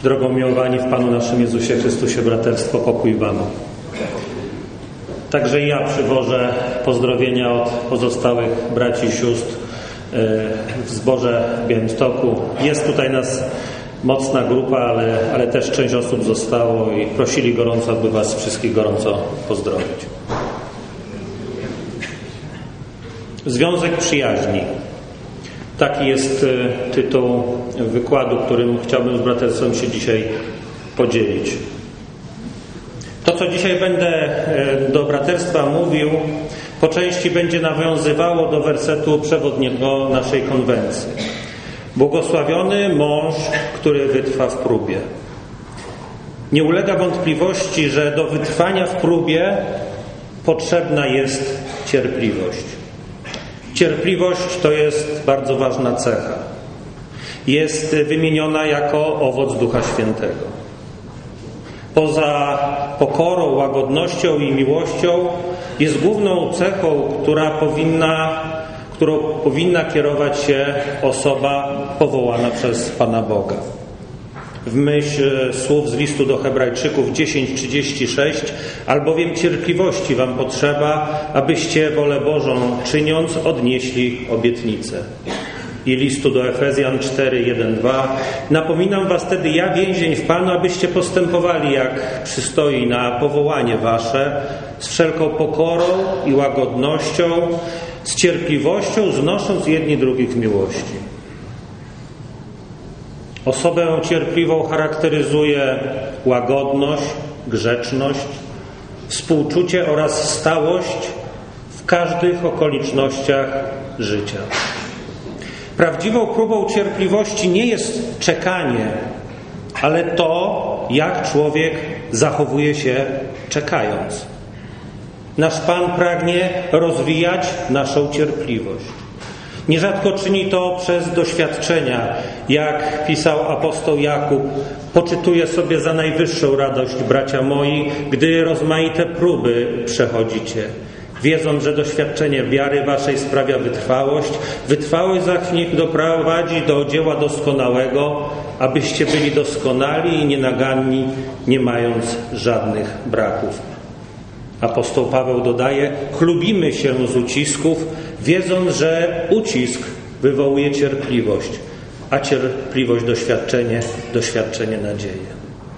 Drogo umiłowani w Panu naszym Jezusie Chrystusie, braterstwo, pokój Wam. Także i ja przywożę pozdrowienia od pozostałych braci i sióstr w zborze w Białymstoku. Jest tutaj nas mocna grupa, ale też część osób zostało i prosili gorąco, aby Was wszystkich gorąco pozdrowić. Związek przyjaźni. Taki jest tytuł wykładu, którym chciałbym z braterstwem się dzisiaj podzielić. To, co dzisiaj będę do braterstwa mówił, po części będzie nawiązywało do wersetu przewodniego naszej konwencji. Błogosławiony mąż, który wytrwa w próbie. Nie ulega wątpliwości, że do wytrwania w próbie potrzebna jest cierpliwość. Cierpliwość to jest bardzo ważna cecha. Jest wymieniona jako owoc Ducha Świętego. Poza pokorą, łagodnością i miłością jest główną cechą, którą powinna kierować się osoba powołana przez Pana Boga. W myśl słów z listu do Hebrajczyków 10:36, albowiem cierpliwości wam potrzeba, abyście wolę Bożą czyniąc odnieśli obietnicę. I listu do Efezjan 4:1-2, napominam was tedy ja, więzień w Panu, abyście postępowali jak przystoi na powołanie wasze, z wszelką pokorą i łagodnością, z cierpliwością znosząc jedni drugich w miłości. Osobę cierpliwą charakteryzuje łagodność, grzeczność, współczucie oraz stałość w każdych okolicznościach życia. Prawdziwą próbą cierpliwości nie jest czekanie, ale to, jak człowiek zachowuje się czekając. Nasz Pan pragnie rozwijać naszą cierpliwość. Nierzadko czyni to przez doświadczenia. Jak pisał apostoł Jakub, poczytuję sobie za najwyższą radość, bracia moi, gdy rozmaite próby przechodzicie, wiedząc, że doświadczenie wiary waszej sprawia wytrwałość. Wytrwałość zaś niech doprowadzi do dzieła doskonałego, abyście byli doskonali i nienaganni, nie mając żadnych braków. Apostoł Paweł dodaje, chlubimy się z ucisków, wiedząc, że ucisk wywołuje cierpliwość, a cierpliwość doświadczenie nadzieję.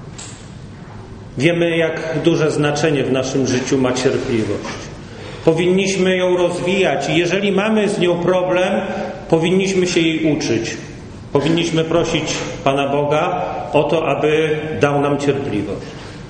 Wiemy, jak duże znaczenie w naszym życiu ma cierpliwość. Powinniśmy ją rozwijać i jeżeli mamy z nią problem, powinniśmy się jej uczyć. Powinniśmy prosić Pana Boga o to, aby dał nam cierpliwość.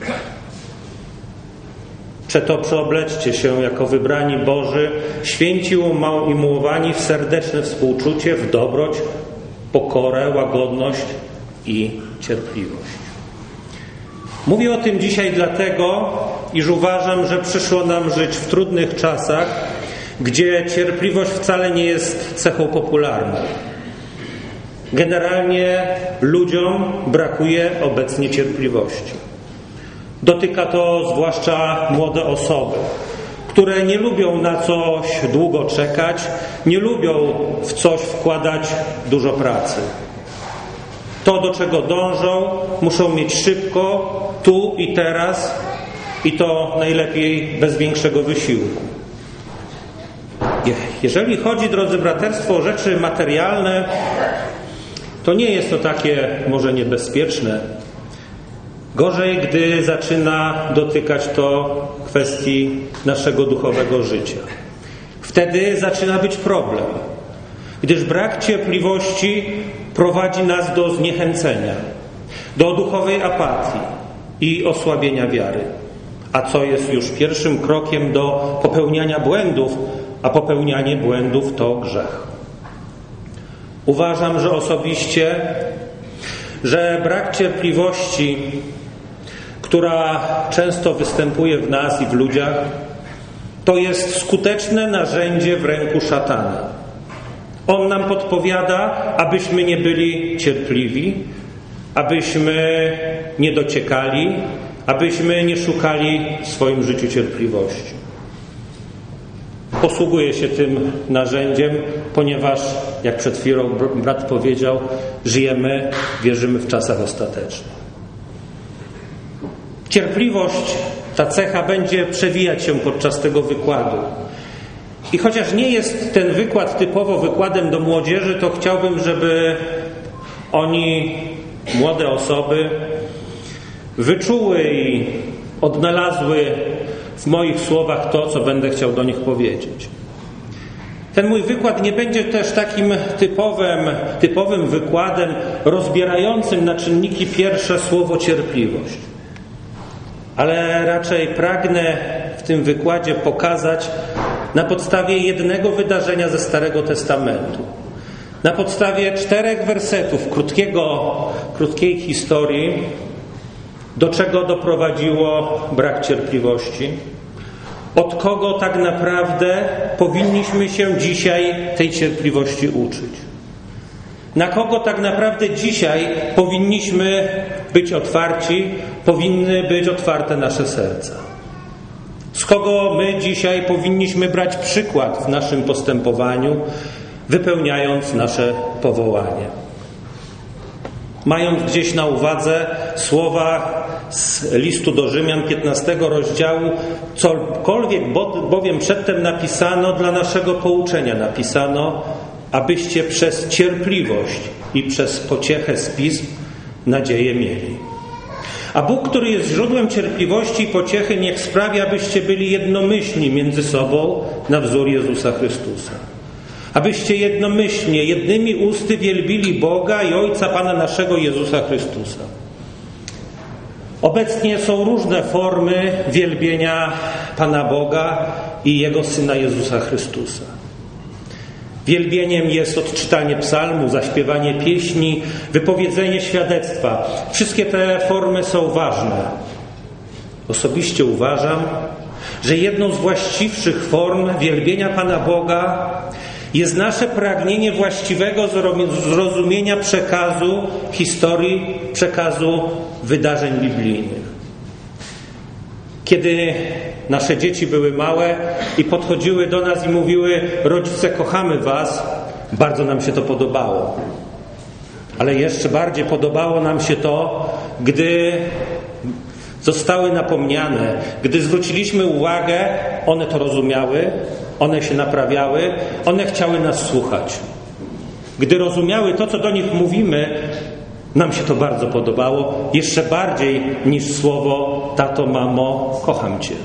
Przeto przeobleczcie się jako wybrani Boży, święci i umiłowani w serdeczne współczucie, w dobroć, pokorę, łagodność i cierpliwość. Mówię o tym dzisiaj dlatego, iż uważam, że przyszło nam żyć w trudnych czasach, gdzie cierpliwość wcale nie jest cechą popularną. Generalnie ludziom brakuje obecnie cierpliwości. Dotyka to zwłaszcza młode osoby, które nie lubią na coś długo czekać, nie lubią w coś wkładać dużo pracy. To, do czego dążą, muszą mieć szybko, tu i teraz i to najlepiej bez większego wysiłku. Jeżeli chodzi, drodzy braterstwo, o rzeczy materialne, to nie jest to takie może niebezpieczne. Gorzej, gdy zaczyna dotykać to kwestii naszego duchowego życia. Wtedy zaczyna być problem, gdyż brak cierpliwości prowadzi nas do zniechęcenia, do duchowej apatii i osłabienia wiary. A co jest już pierwszym krokiem do popełniania błędów, a popełnianie błędów to grzech. Uważam, że osobiście, że brak cierpliwości, która często występuje w nas i w ludziach, to jest skuteczne narzędzie w ręku szatana. On nam podpowiada, abyśmy nie byli cierpliwi, abyśmy nie dociekali, abyśmy nie szukali w swoim życiu cierpliwości. Posługuje się tym narzędziem, ponieważ, jak przed chwilą brat powiedział, wierzymy w czasach ostatecznych. Cierpliwość, ta cecha będzie przewijać się podczas tego wykładu. I chociaż nie jest ten wykład typowo wykładem do młodzieży, to chciałbym, żeby oni, młode osoby, wyczuły i odnalazły w moich słowach to, co będę chciał do nich powiedzieć. Ten mój wykład nie będzie też takim typowym wykładem rozbierającym na czynniki pierwsze słowo cierpliwość. Ale raczej pragnę w tym wykładzie pokazać na podstawie jednego wydarzenia ze Starego Testamentu, na podstawie 4 wersetów krótkiej historii, do czego doprowadziło brak cierpliwości, od kogo tak naprawdę powinniśmy się dzisiaj tej cierpliwości uczyć, na kogo tak naprawdę dzisiaj powinniśmy być otwarci, powinny być otwarte nasze serca, z kogo my dzisiaj powinniśmy brać przykład w naszym postępowaniu, wypełniając nasze powołanie. Mając gdzieś na uwadze słowa z listu do Rzymian 15 rozdziału, cokolwiek bowiem przedtem napisano dla naszego pouczenia, napisano, abyście przez cierpliwość i przez pociechę z pism nadzieję mieli. A Bóg, który jest źródłem cierpliwości i pociechy, niech sprawi, abyście byli jednomyślni między sobą na wzór Jezusa Chrystusa. Abyście jednomyślnie, jednymi usty wielbili Boga i Ojca Pana naszego Jezusa Chrystusa. Obecnie są różne formy wielbienia Pana Boga i Jego Syna Jezusa Chrystusa. Wielbieniem jest odczytanie psalmu, zaśpiewanie pieśni, wypowiedzenie świadectwa. Wszystkie te formy są ważne. Osobiście uważam, że jedną z właściwszych form wielbienia Pana Boga jest nasze pragnienie właściwego zrozumienia przekazu historii, przekazu wydarzeń biblijnych. Kiedy nasze dzieci były małe i podchodziły do nas i mówiły: rodzice, kochamy was, bardzo nam się to podobało. Ale jeszcze bardziej podobało nam się to, gdy zostały napomniane, gdy zwróciliśmy uwagę, one to rozumiały, one się naprawiały, one chciały nas słuchać. Gdy rozumiały to, co do nich mówimy, nam się to bardzo podobało, jeszcze bardziej niż słowo: tato, mamo, kocham cię.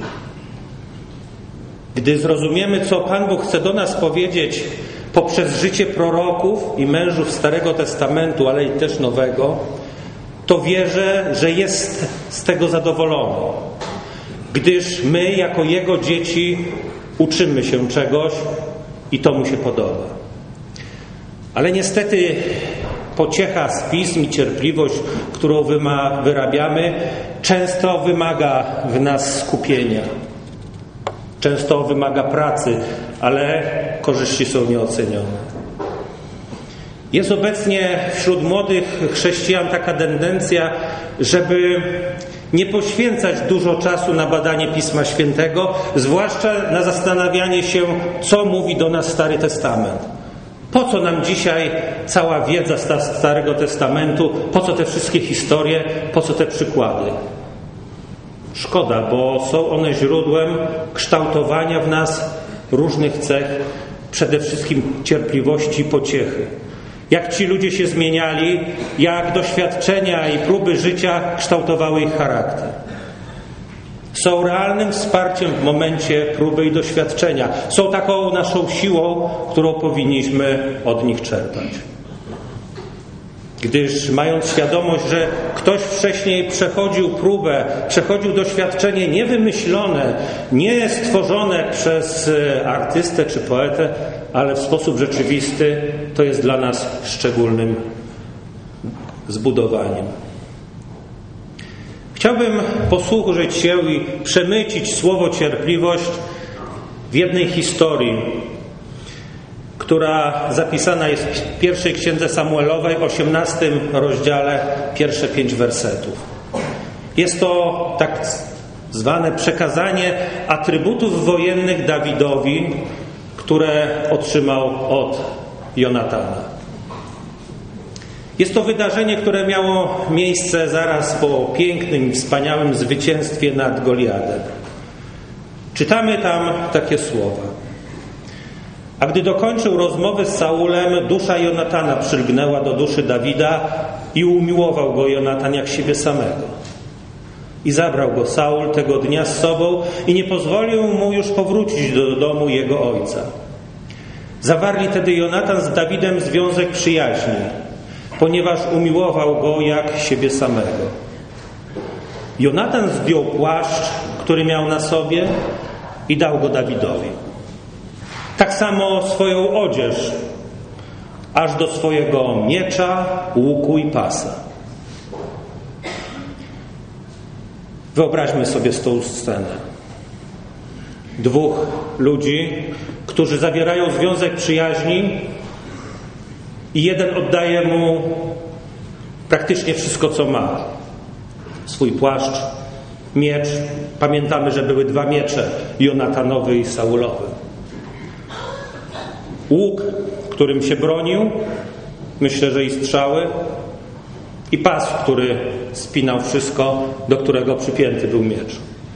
Gdy zrozumiemy, co Pan Bóg chce do nas powiedzieć poprzez życie proroków i mężów Starego Testamentu, ale i też Nowego, to wierzę, że jest z tego zadowolony, gdyż my jako Jego dzieci uczymy się czegoś i to Mu się podoba. Ale niestety pociecha z pism i cierpliwość, którą wyrabiamy, często wymaga w nas skupienia. Często wymaga pracy, ale korzyści są nieocenione. Jest obecnie wśród młodych chrześcijan taka tendencja, żeby nie poświęcać dużo czasu na badanie Pisma Świętego, zwłaszcza na zastanawianie się, co mówi do nas Stary Testament. Po co nam dzisiaj cała wiedza z Starego Testamentu? Po co te wszystkie historie? Po co te przykłady? Szkoda, bo są one źródłem kształtowania w nas różnych cech, przede wszystkim cierpliwości i pociechy. Jak ci ludzie się zmieniali, jak doświadczenia i próby życia kształtowały ich charakter. Są realnym wsparciem w momencie próby i doświadczenia. Są taką naszą siłą, którą powinniśmy od nich czerpać. Gdyż mając świadomość, że ktoś wcześniej przechodził próbę, przechodził doświadczenie niewymyślone, nie stworzone przez artystę czy poetę, ale w sposób rzeczywisty, to jest dla nas szczególnym zbudowaniem. Chciałbym posłużyć się i przemycić słowo cierpliwość w jednej historii, która zapisana jest w pierwszej księdze Samuelowej, 18 rozdziale, pierwsze 5 wersetów. Jest to tak zwane przekazanie atrybutów wojennych Dawidowi, które otrzymał od Jonatana. Jest to wydarzenie, które miało miejsce zaraz po pięknym i wspaniałym zwycięstwie nad Goliadem. Czytamy tam takie słowa. A gdy dokończył rozmowę z Saulem, dusza Jonatana przylgnęła do duszy Dawida i umiłował go Jonatan jak siebie samego. I zabrał go Saul tego dnia z sobą i nie pozwolił mu już powrócić do domu jego ojca. Zawarli tedy Jonatan z Dawidem związek przyjaźni, ponieważ umiłował go jak siebie samego. Jonatan zdjął płaszcz, który miał na sobie, i dał go Dawidowi. Tak samo swoją odzież, aż do swojego miecza, łuku i pasa. Wyobraźmy sobie tą scenę. Dwóch ludzi, którzy zawierają związek przyjaźni i jeden oddaje mu praktycznie wszystko, co ma. Swój płaszcz, miecz. Pamiętamy, że były dwa miecze, Jonatanowy i Saulowy. Łuk, którym się bronił, myślę, że i strzały, i pas, który spinał wszystko, do którego przypięty był miecz.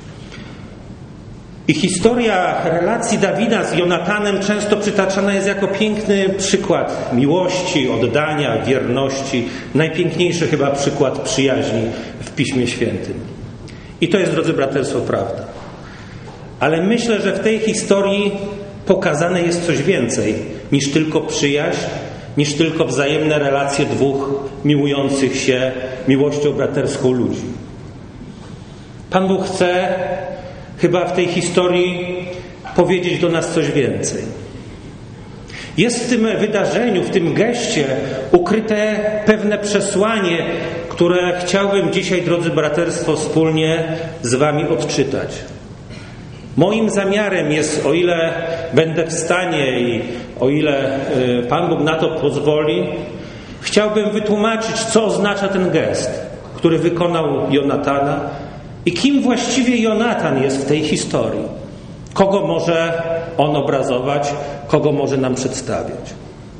I historia relacji Dawida z Jonatanem często przytaczana jest jako piękny przykład miłości, oddania, wierności. Najpiękniejszy chyba przykład przyjaźni w Piśmie Świętym. I to jest, drodzy braterstwo, prawda. Ale myślę, że w tej historii pokazane jest coś więcej niż tylko przyjaźń, niż tylko wzajemne relacje dwóch miłujących się miłością braterską ludzi. Pan Bóg chce chyba w tej historii powiedzieć do nas coś więcej. Jest w tym wydarzeniu, w tym geście ukryte pewne przesłanie, które chciałbym dzisiaj, drodzy braterstwo, wspólnie z wami odczytać. Moim zamiarem jest, o ile będę w stanie i o ile Pan Bóg na to pozwoli, chciałbym wytłumaczyć, co oznacza ten gest, który wykonał Jonatana i kim właściwie Jonatan jest w tej historii. Kogo może on obrazować, kogo może nam przedstawiać.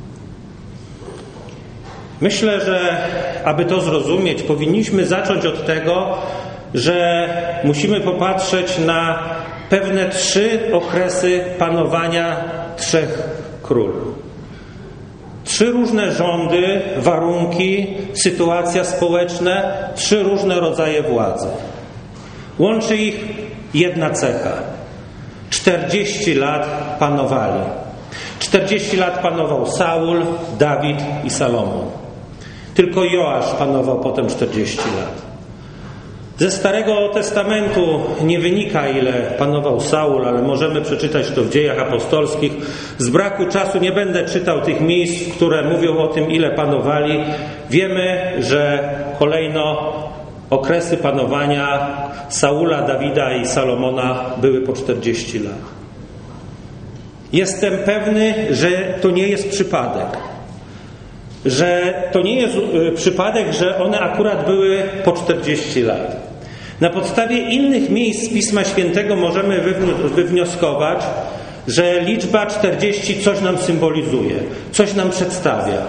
Myślę, że aby to zrozumieć, powinniśmy zacząć od tego, że musimy popatrzeć na pewne 3 okresy panowania 3 królów. 3 różne rządy, warunki, sytuacja społeczna, 3 różne rodzaje władzy. Łączy ich jedna cecha. 40 lat panowali. 40 lat panował Saul, Dawid i Salomon. Tylko Joasz panował potem 40 lat. Ze Starego Testamentu nie wynika, ile panował Saul, ale możemy przeczytać to w Dziejach Apostolskich. Z braku czasu nie będę czytał tych miejsc, które mówią o tym, ile panowali. Wiemy, że kolejno okresy panowania Saula, Dawida i Salomona były po 40 lat. Jestem pewny, że to nie jest przypadek. Że to nie jest przypadek, że one akurat były po 40 lat. Na podstawie innych miejsc Pisma Świętego możemy wywnioskować, że liczba 40 coś nam symbolizuje, coś nam przedstawia.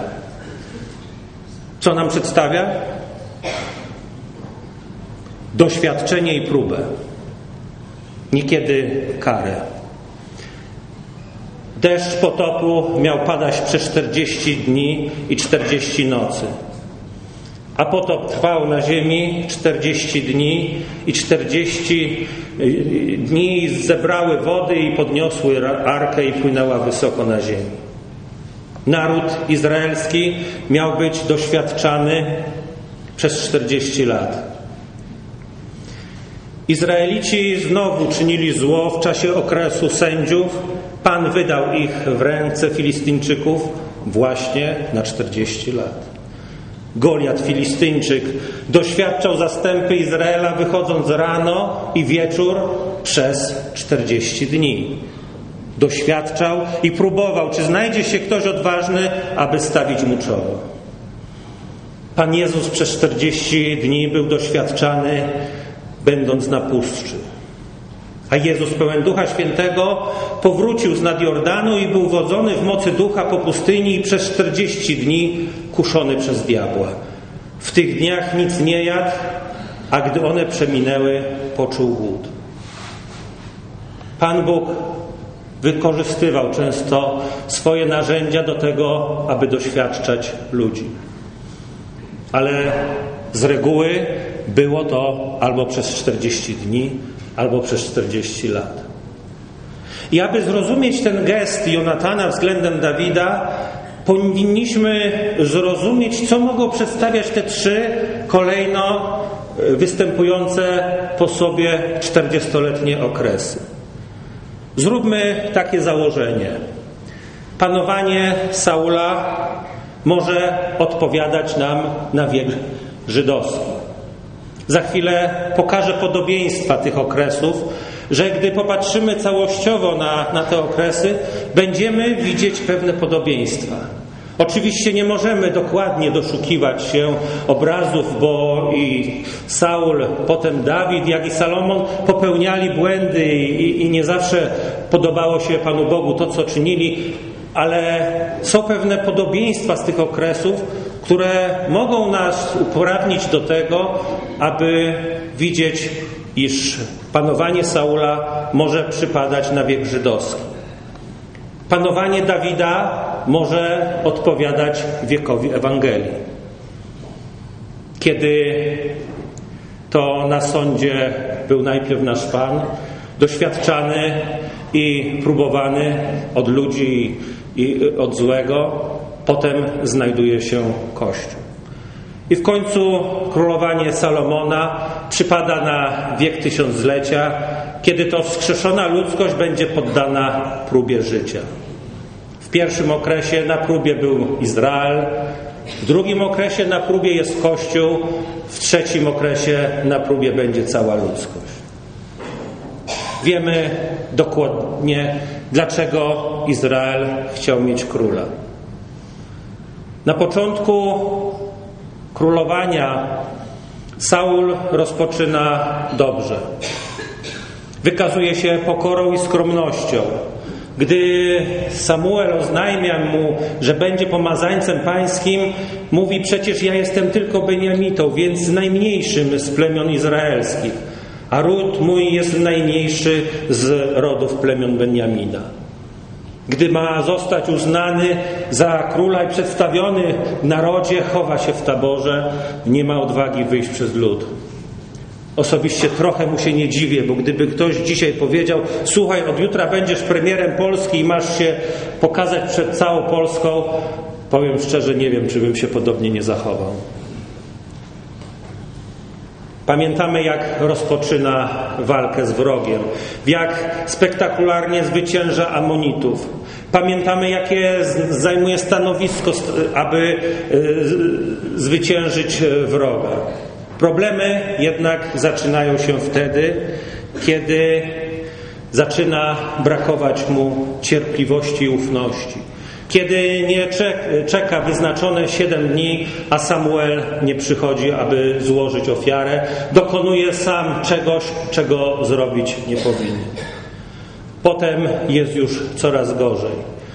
Co nam przedstawia? Doświadczenie i próbę. Niekiedy karę. Deszcz potopu miał padać przez 40 dni i 40 nocy. A potop trwał na ziemi 40 dni i 40 dni zebrały wody i podniosły arkę i płynęła wysoko na ziemi. Naród izraelski miał być doświadczany przez 40 lat. Izraelici znowu czynili zło w czasie okresu sędziów. Pan wydał ich w ręce Filistyńczyków właśnie na 40 lat. Goliat, Filistyńczyk, doświadczał zastępy Izraela wychodząc rano i wieczór przez 40 dni. Doświadczał i próbował, czy znajdzie się ktoś odważny, aby stawić mu czoło. Pan Jezus przez 40 dni był doświadczany, będąc na puszczy. A Jezus pełen Ducha Świętego powrócił z nad Jordanu i był wodzony w mocy Ducha po pustyni i przez 40 dni kuszony przez diabła. W tych dniach nic nie jadł, a gdy one przeminęły, poczuł głód. Pan Bóg wykorzystywał często swoje narzędzia do tego, aby doświadczać ludzi. Ale z reguły było to albo przez 40 dni, albo przez 40 lat. I aby zrozumieć ten gest Jonatana względem Dawida, powinniśmy zrozumieć, co mogą przedstawiać te 3 kolejno występujące po sobie 40-letnie okresy. Zróbmy takie założenie. Panowanie Saula może odpowiadać nam na wiek żydowski. Za chwilę pokażę podobieństwa tych okresów, że gdy popatrzymy całościowo na te okresy, będziemy widzieć pewne podobieństwa. Oczywiście nie możemy dokładnie doszukiwać się obrazów, bo i Saul, potem Dawid, jak i Salomon popełniali błędy i nie zawsze podobało się Panu Bogu to, co czynili, ale są pewne podobieństwa z tych okresów, które mogą nas uprawnić do tego, aby widzieć, iż panowanie Saula może przypadać na wiek żydowski. Panowanie Dawida może odpowiadać wiekowi Ewangelii. Kiedy to na sądzie był najpierw nasz Pan, doświadczany i próbowany od ludzi i od złego, potem znajduje się Kościół. I w końcu królowanie Salomona przypada na wiek tysiąclecia, kiedy to wskrzeszona ludzkość będzie poddana próbie życia. W pierwszym okresie na próbie był Izrael, w drugim okresie na próbie jest Kościół, w trzecim okresie na próbie będzie cała ludzkość. Wiemy dokładnie, dlaczego Izrael chciał mieć króla. Na początku królowania Saul rozpoczyna dobrze. Wykazuje się pokorą i skromnością. Gdy Samuel oznajmia mu, że będzie pomazańcem pańskim, mówi: przecież ja jestem tylko Beniamitą, więc najmniejszym z plemion izraelskich, a ród mój jest najmniejszy z rodów plemion Beniamina. Gdy ma zostać uznany za króla i przedstawiony w narodzie, chowa się w taborze, nie ma odwagi wyjść przez lud. Osobiście trochę mu się nie dziwię, bo gdyby ktoś dzisiaj powiedział: słuchaj, od jutra będziesz premierem Polski i masz się pokazać przed całą Polską, powiem szczerze, nie wiem, czy bym się podobnie nie zachował. Pamiętamy, jak rozpoczyna walkę z wrogiem, jak spektakularnie zwycięża Amonitów. Pamiętamy, jakie zajmuje stanowisko, aby zwyciężyć wroga. Problemy jednak zaczynają się wtedy, kiedy zaczyna brakować mu cierpliwości i ufności. Kiedy nie czeka wyznaczone 7 dni, a Samuel nie przychodzi, aby złożyć ofiarę, dokonuje sam czegoś, czego zrobić nie powinien. Potem jest już coraz gorzej.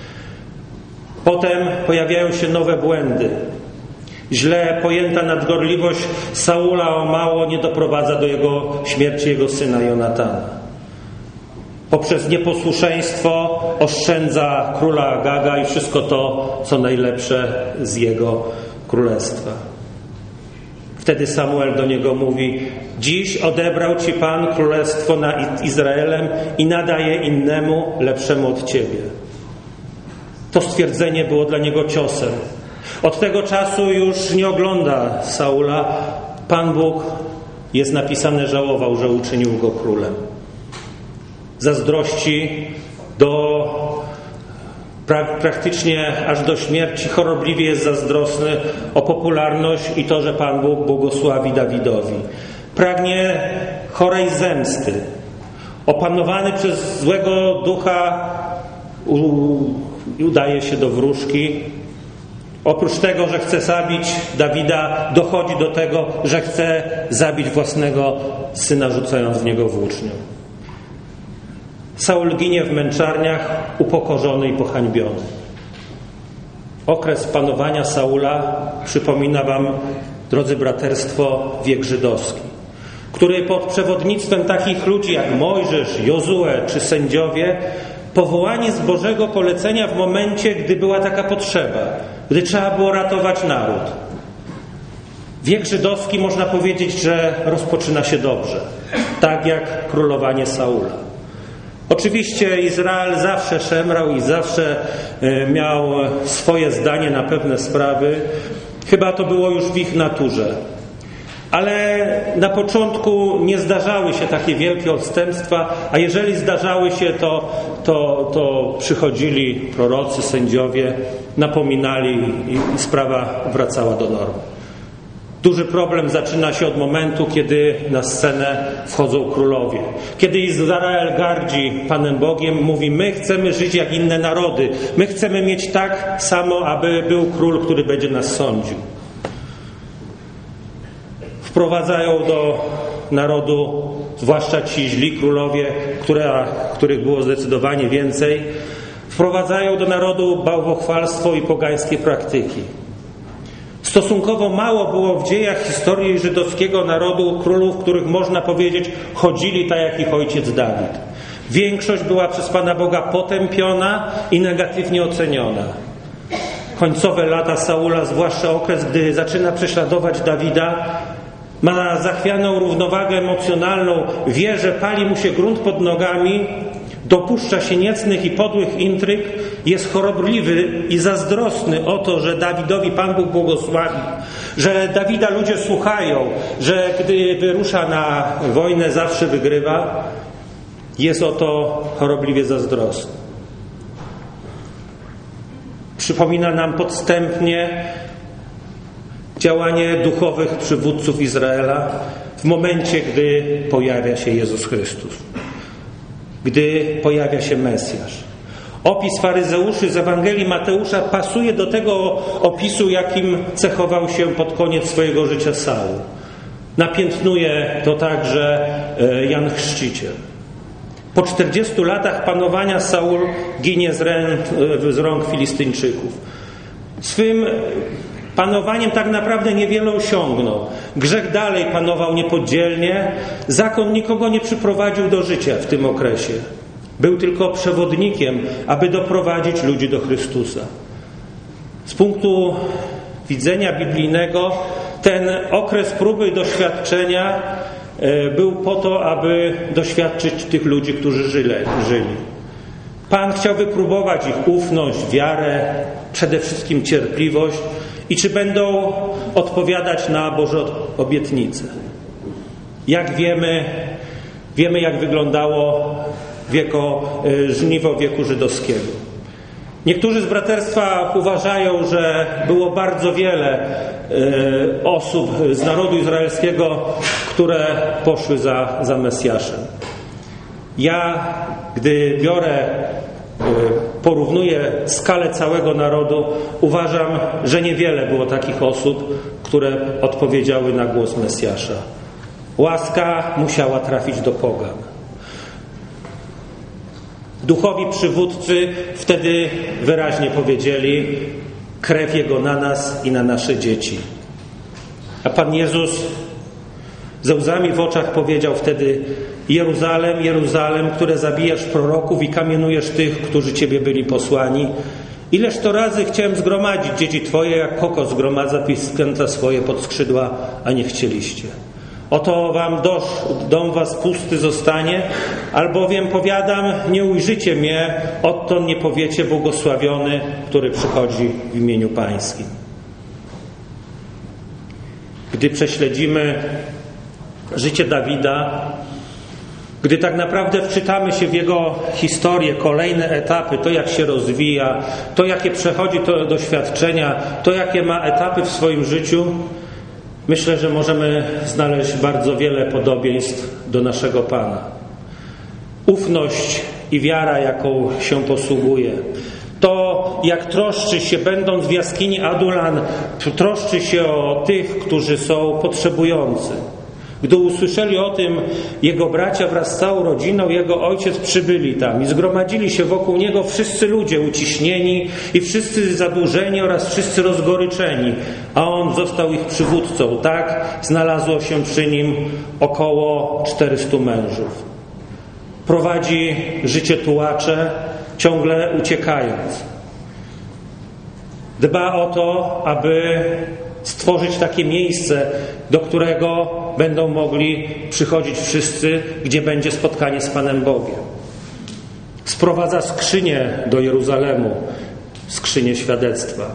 Potem pojawiają się nowe błędy. Źle pojęta nadgorliwość Saula o mało nie doprowadza do śmierci jego syna Jonatana. Poprzez nieposłuszeństwo oszczędza króla Agaga i wszystko to, co najlepsze z jego królestwa. Wtedy Samuel do niego mówi: dziś odebrał ci Pan królestwo nad Izraelem i nadaje innemu, lepszemu od ciebie. To stwierdzenie było dla niego ciosem. Od tego czasu już nie ogląda Saula. Pan Bóg, jest napisane, żałował, że uczynił go królem. Zazdrości praktycznie aż do śmierci, chorobliwie jest zazdrosny o popularność i to, że Pan Bóg błogosławi Dawidowi. Pragnie chorej zemsty. Opanowany przez złego ducha udaje się do wróżki. Oprócz tego, że chce zabić Dawida, dochodzi do tego, że chce zabić własnego syna, rzucając w niego włócznią. Saul ginie w męczarniach, upokorzony i pohańbiony. Okres panowania Saula przypomina wam, drodzy braterstwo, wiek żydowski, który pod przewodnictwem takich ludzi jak Mojżesz, Jozue czy sędziowie powołani z Bożego polecenia w momencie, gdy była taka potrzeba, gdy trzeba było ratować naród. Wiek żydowski, można powiedzieć, że rozpoczyna się dobrze, tak jak królowanie Saula. Oczywiście Izrael zawsze szemrał i zawsze miał swoje zdanie na pewne sprawy. Chyba to było już w ich naturze. Ale na początku nie zdarzały się takie wielkie odstępstwa, a jeżeli zdarzały się, to przychodzili prorocy, sędziowie, napominali i sprawa wracała do normy. Duży problem zaczyna się od momentu, kiedy na scenę wchodzą królowie. Kiedy Izrael gardzi Panem Bogiem, mówi: my chcemy żyć jak inne narody. My chcemy mieć tak samo, aby był król, który będzie nas sądził. Wprowadzają do narodu, zwłaszcza ci źli królowie, których było zdecydowanie więcej, wprowadzają do narodu bałwochwalstwo i pogańskie praktyki. Stosunkowo mało było w dziejach historii żydowskiego narodu królów, których można powiedzieć chodzili tak jak ich ojciec Dawid. Większość była przez Pana Boga potępiona i negatywnie oceniona. Końcowe lata Saula, zwłaszcza okres, gdy zaczyna prześladować Dawida, ma zachwianą równowagę emocjonalną, wie, że pali mu się grunt pod nogami, dopuszcza się niecnych i podłych intryg, jest chorobliwy i zazdrosny o to, że Dawidowi Pan Bóg błogosławi, że Dawida ludzie słuchają, że gdy wyrusza na wojnę zawsze wygrywa, jest o to chorobliwie zazdrosny. Przypomina nam podstępnie działanie duchowych przywódców Izraela w momencie, gdy pojawia się Jezus Chrystus, gdy pojawia się Mesjasz. Opis faryzeuszy z Ewangelii Mateusza pasuje do tego opisu, jakim cechował się pod koniec swojego życia Saul. Napiętnuje to także Jan Chrzciciel. Po 40 latach panowania Saul ginie z rąk Filistyńczyków. Swym panowaniem tak naprawdę niewiele osiągnął. Grzech dalej panował niepodzielnie. Zakon nikogo nie przyprowadził do życia w tym okresie. Był tylko przewodnikiem, aby doprowadzić ludzi do Chrystusa. Z punktu widzenia biblijnego ten okres próby doświadczenia był po to, aby doświadczyć tych ludzi, którzy żyli. Pan chciał wypróbować ich ufność, wiarę, przede wszystkim cierpliwość i czy będą odpowiadać na Boże obietnice. Jak wiemy jak wyglądało żniwo wieku żydowskiego. Niektórzy z braterstwa uważają, że było bardzo wiele osób z narodu izraelskiego, które poszły za Mesjaszem. Ja, gdy porównuję skalę całego narodu, uważam, że niewiele było takich osób, które odpowiedziały na głos Mesjasza. Łaska musiała trafić do pogan. Duchowi przywódcy wtedy wyraźnie powiedzieli: krew Jego na nas i na nasze dzieci. A Pan Jezus ze łzami w oczach powiedział wtedy: Jeruzalem, Jeruzalem, które zabijasz proroków i kamienujesz tych, którzy Ciebie byli posłani. Ileż to razy chciałem zgromadzić dzieci Twoje, jak kokos zgromadza pisklęta swoje pod skrzydła, a nie chcieliście. Oto dom was pusty zostanie, albowiem powiadam, nie ujrzycie mnie, odtąd nie powiecie błogosławiony, który przychodzi w imieniu Pańskim. Gdy prześledzimy życie Dawida, gdy tak naprawdę wczytamy się w jego historię, kolejne etapy, to jak się rozwija, to jakie przechodzi to doświadczenia, to jakie ma etapy w swoim życiu, myślę, że możemy znaleźć bardzo wiele podobieństw do naszego Pana. Ufność i wiara, jaką się posługuje. To, jak troszczy się, będąc w jaskini Adulam, troszczy się o tych, którzy są potrzebujący. Gdy usłyszeli o tym jego bracia wraz z całą rodziną, jego ojciec przybyli tam i zgromadzili się wokół niego wszyscy ludzie uciśnieni i wszyscy zadłużeni oraz wszyscy rozgoryczeni, a on został ich przywódcą. Tak znalazło się przy nim około 400 mężów. Prowadzi życie tułacze, ciągle uciekając. Dba o to, aby stworzyć takie miejsce, do którego będą mogli przychodzić wszyscy, gdzie będzie spotkanie z Panem Bogiem. Sprowadza skrzynię do Jeruzalemu, skrzynię świadectwa.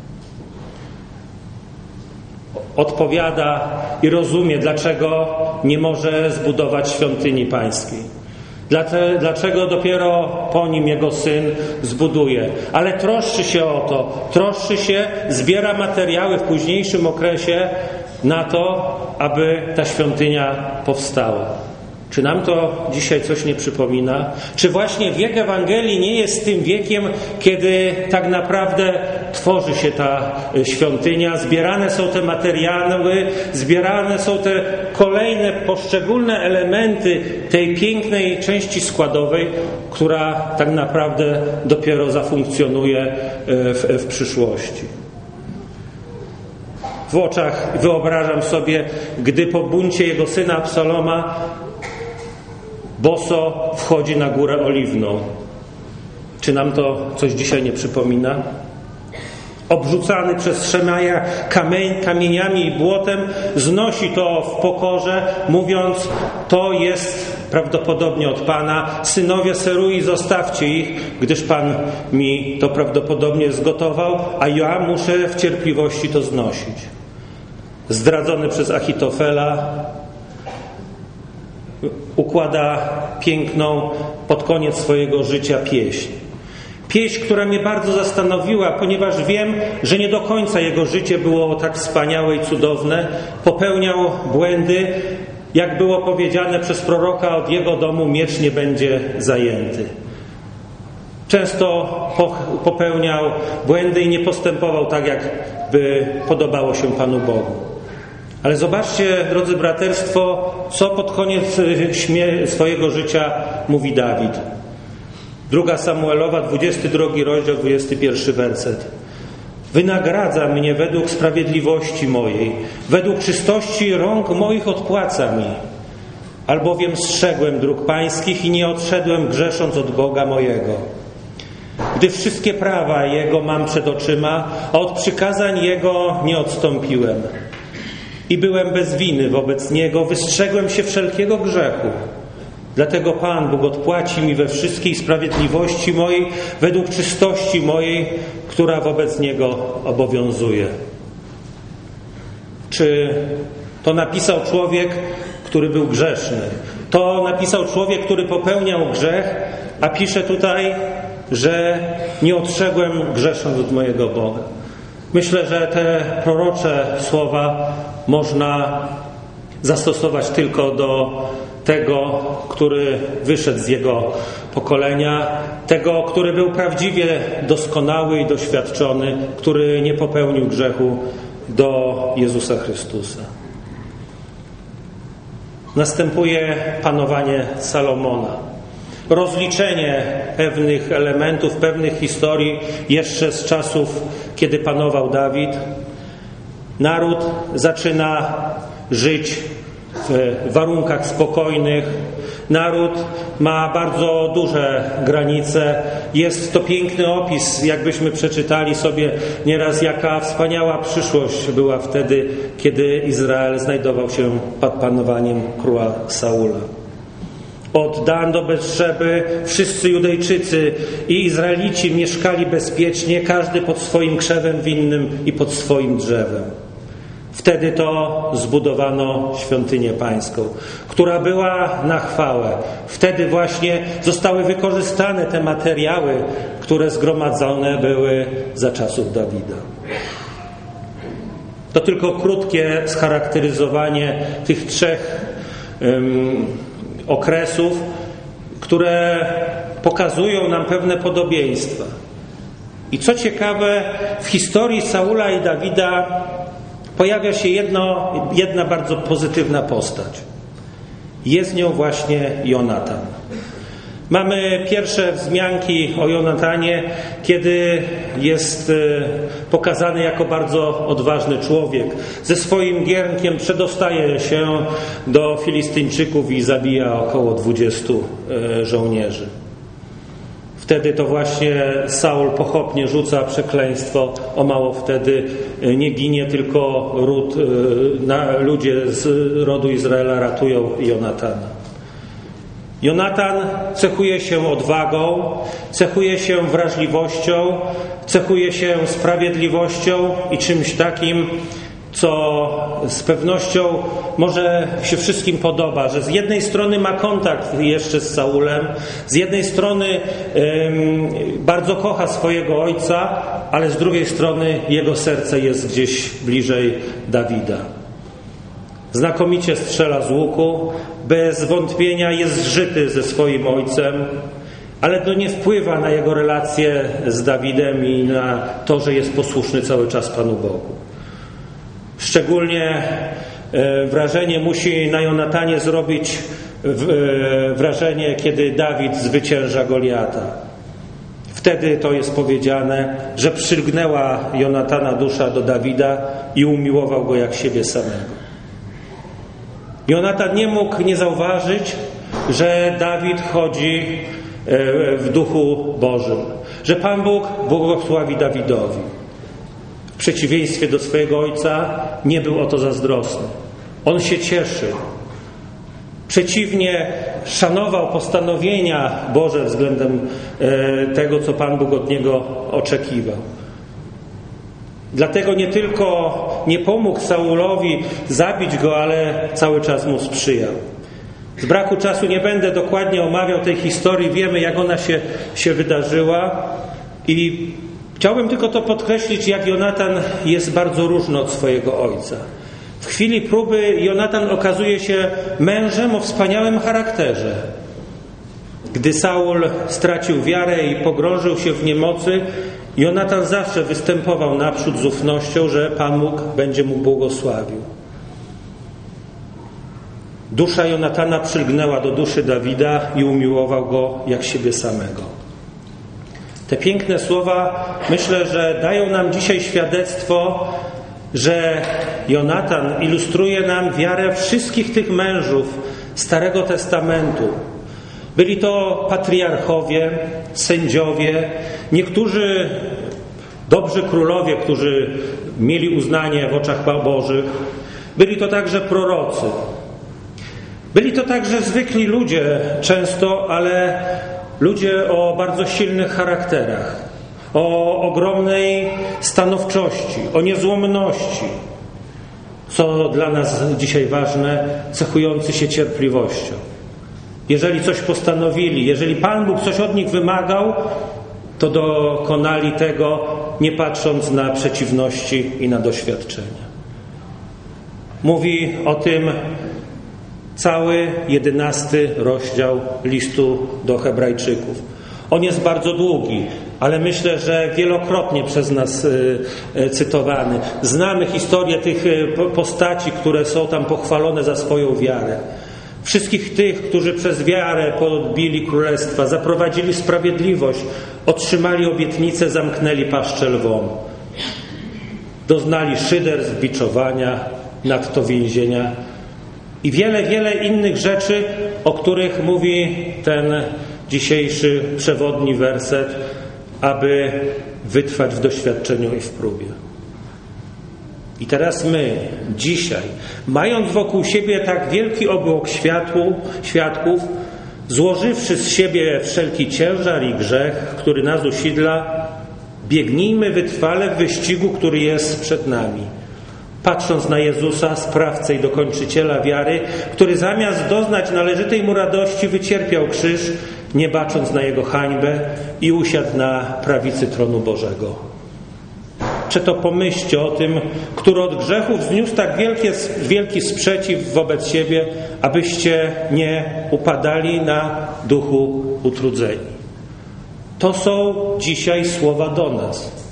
Odpowiada i rozumie, dlaczego nie może zbudować świątyni pańskiej. Dlaczego dopiero po nim jego syn zbuduje. Ale troszczy się o to, zbiera materiały w późniejszym okresie na to, aby ta świątynia powstała. Czy nam to dzisiaj coś nie przypomina? Czy właśnie wiek Ewangelii nie jest tym wiekiem, kiedy tak naprawdę tworzy się ta świątynia, zbierane są te materiały, zbierane są te kolejne poszczególne elementy tej pięknej części składowej, która tak naprawdę dopiero zafunkcjonuje w przyszłości. W oczach wyobrażam sobie, gdy po buncie jego syna Absaloma boso wchodzi na Górę Oliwną. Czy nam to coś dzisiaj nie przypomina? Obrzucany przez Szemaja kamieniami i błotem, znosi to w pokorze, mówiąc: to jest prawdopodobnie od Pana. Synowie Serui, zostawcie ich, gdyż Pan mi to prawdopodobnie zgotował, a ja muszę w cierpliwości to znosić. Zdradzony przez Achitofela, układa piękną pod koniec swojego życia pieśń. Pieśń, która mnie bardzo zastanowiła, ponieważ wiem, że nie do końca jego życie było tak wspaniałe i cudowne. Popełniał błędy, jak było powiedziane przez proroka: od jego domu miecz nie będzie zajęty. Często popełniał błędy i nie postępował tak, jak by podobało się Panu Bogu. Ale zobaczcie, drodzy braterstwo, co pod koniec swojego życia mówi Dawid. 2 Samuelowa, 22 rozdział, 21 werset. Wynagradza mnie według sprawiedliwości mojej, według czystości rąk moich odpłaca mi. Albowiem strzegłem dróg pańskich i nie odszedłem grzesząc od Boga mojego. Gdy wszystkie prawa Jego mam przed oczyma, a od przykazań Jego nie odstąpiłem. I byłem bez winy wobec Niego, wystrzegłem się wszelkiego grzechu. Dlatego Pan Bóg odpłaci mi we wszystkiej sprawiedliwości mojej, według czystości mojej, która wobec Niego obowiązuje. Czy to napisał człowiek, który był grzeszny? To napisał człowiek, który popełniał grzech, a pisze tutaj, że nie odszedłem grzesząc od mojego Boga. Myślę, że te prorocze słowa można zastosować tylko do tego, który wyszedł z jego pokolenia, tego, który był prawdziwie doskonały i doświadczony, który nie popełnił grzechu, do Jezusa Chrystusa. Następuje panowanie Salomona. Rozliczenie pewnych elementów, pewnych historii jeszcze z czasów, kiedy panował Dawid. Naród zaczyna żyć w warunkach spokojnych. Naród ma bardzo duże granice. Jest to piękny opis, jakbyśmy przeczytali sobie nieraz, jaka wspaniała przyszłość była wtedy, kiedy Izrael znajdował się pod panowaniem króla Saula. Od Dan do Betszeby wszyscy Judejczycy i Izraelici mieszkali bezpiecznie, każdy pod swoim krzewem winnym i pod swoim drzewem. Wtedy to zbudowano świątynię pańską, która była na chwałę. Wtedy właśnie zostały wykorzystane te materiały, które zgromadzone były za czasów Dawida. To tylko krótkie scharakteryzowanie tych trzech okresów, które pokazują nam pewne podobieństwa. I co ciekawe, w historii Saula i Dawida pojawia się jedna bardzo pozytywna postać. Jest nią właśnie Jonatan. Mamy pierwsze wzmianki o Jonatanie, kiedy jest pokazany jako bardzo odważny człowiek. Ze swoim giermkiem przedostaje się do Filistyńczyków i zabija około 20 żołnierzy. Wtedy to właśnie Saul pochopnie rzuca przekleństwo. O mało wtedy nie ginie, tylko ludzie z rodu Izraela ratują Jonatana. Jonatan cechuje się odwagą, cechuje się wrażliwością, cechuje się sprawiedliwością i czymś takim, co z pewnością może się wszystkim podoba, że z jednej strony ma kontakt jeszcze z Saulem, z jednej strony bardzo kocha swojego ojca, ale z drugiej strony jego serce jest gdzieś bliżej Dawida. Znakomicie strzela z łuku, bez wątpienia jest zżyty ze swoim ojcem, ale to nie wpływa na jego relacje z Dawidem i na to, że jest posłuszny cały czas Panu Bogu. Szczególnie wrażenie musi na Jonatanie zrobić wrażenie, kiedy Dawid zwycięża Goliata. Wtedy to jest powiedziane, że przylgnęła Jonatana dusza do Dawida i umiłował go jak siebie samego. Jonatan nie mógł nie zauważyć, że Dawid chodzi w duchu Bożym, że Pan Bóg błogosławi Dawidowi. W przeciwieństwie do swojego ojca nie był o to zazdrosny. On się cieszył. Przeciwnie, szanował postanowienia Boże względem tego, co Pan Bóg od niego oczekiwał. Dlatego nie tylko nie pomógł Saulowi zabić go, ale cały czas mu sprzyjał. Z braku czasu nie będę dokładnie omawiał tej historii. Wiemy, jak ona się wydarzyła. I chciałbym tylko to podkreślić, jak Jonatan jest bardzo różny od swojego ojca. W chwili próby Jonatan okazuje się mężem o wspaniałym charakterze. Gdy Saul stracił wiarę i pogrążył się w niemocy, Jonatan zawsze występował naprzód z ufnością, że Pan Bóg będzie mu błogosławił. Dusza Jonatana przylgnęła do duszy Dawida i umiłował go jak siebie samego. Te piękne słowa, myślę, że dają nam dzisiaj świadectwo, że Jonatan ilustruje nam wiarę wszystkich tych mężów Starego Testamentu. Byli to patriarchowie, sędziowie, niektórzy dobrzy królowie, którzy mieli uznanie w oczach Bożych. Byli to także prorocy. Byli to także zwykli ludzie często, ale ludzie o bardzo silnych charakterach, o ogromnej stanowczości, o niezłomności, co dla nas dzisiaj ważne, cechujący się cierpliwością. Jeżeli coś postanowili, jeżeli Pan Bóg coś od nich wymagał, to dokonali tego, nie patrząc na przeciwności i na doświadczenia. Mówi o tym cały 11 rozdział listu do Hebrajczyków. On jest bardzo długi, ale myślę, że wielokrotnie przez nas cytowany. Znamy historię tych postaci, które są tam pochwalone za swoją wiarę. Wszystkich tych, którzy przez wiarę podbili królestwa, zaprowadzili sprawiedliwość, otrzymali obietnicę, zamknęli paszczę lwom. Doznali szyderstw, biczowania, nadto więzienia i wiele, wiele innych rzeczy, o których mówi ten dzisiejszy przewodni werset, aby wytrwać w doświadczeniu i w próbie. I teraz my, dzisiaj, mając wokół siebie tak wielki obłok świadków, złożywszy z siebie wszelki ciężar i grzech, który nas usidla, biegnijmy wytrwale w wyścigu, który jest przed nami. Patrząc na Jezusa, sprawcę i dokończyciela wiary, który zamiast doznać należytej mu radości wycierpiał krzyż, nie bacząc na jego hańbę i usiadł na prawicy tronu Bożego. Czy to pomyślcie o tym, który od grzechów wzniósł tak wielki sprzeciw wobec siebie, abyście nie upadali na duchu utrudzeni. To są dzisiaj słowa do nas.